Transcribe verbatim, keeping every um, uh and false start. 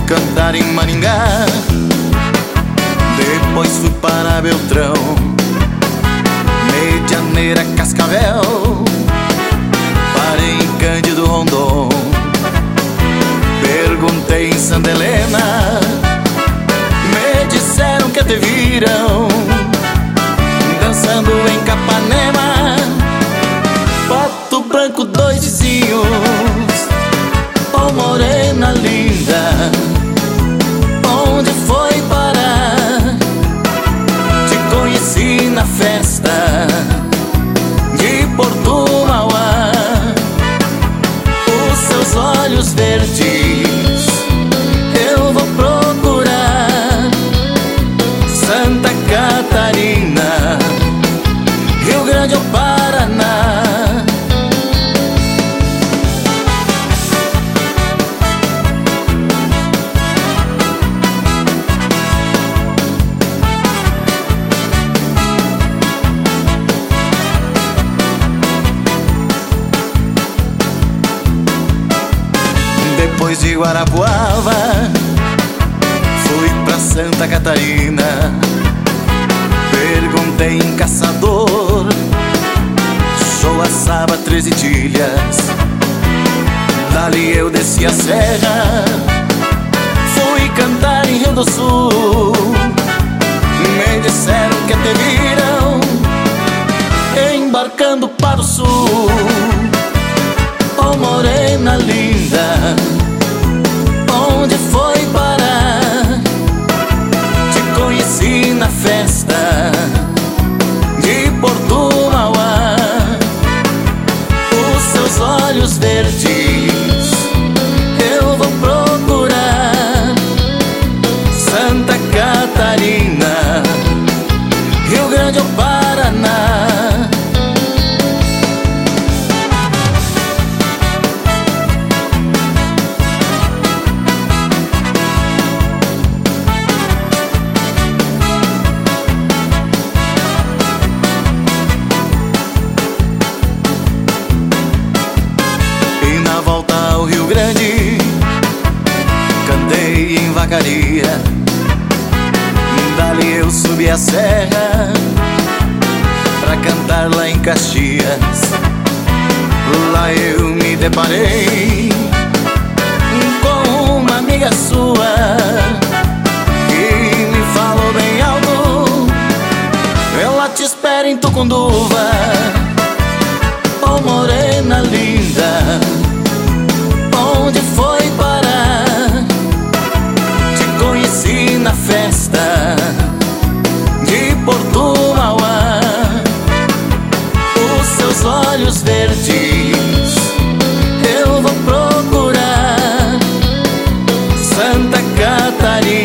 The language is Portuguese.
cantar em Maringá, depois fui para Beltrão, Medianeira, Cascavel, parei em Cândido Rondon, perguntei em Santa Helena, me disseram que te viram dançando em Capanema. Pato Branco, dois vizinhos, oh morena linda, onde foi parar? Te conheci na festa de Porto Mauá. Os seus olhos verdes eu vou procurar. Santa Catarina, Rio Grande ou Paraná. Depois de Guarapuava fui pra Santa Catarina, perguntei em Caçador, Joaçaba, Três Itilhas. Dali eu desci a serra, fui cantar em Rio do Sul, me disseram que te viram embarcando para o sul. Oh morena linda, onde foi parar? Te conheci na festa de Porto Mauá. Os seus olhos verdes eu vou procurar. Santa Catarina, Rio Grande ou Paraná. Rio Grande, cantei em Vacaria. Dali eu subi a serra pra cantar lá em Caxias. Lá eu me deparei com uma amiga sua que me falou bem alto: ela te espera em Tucunduva. Oh morena linda, onde foi parar? Te conheci na festa de Porto Mauá. Os seus olhos verdes eu vou procurar. Santa Catarina,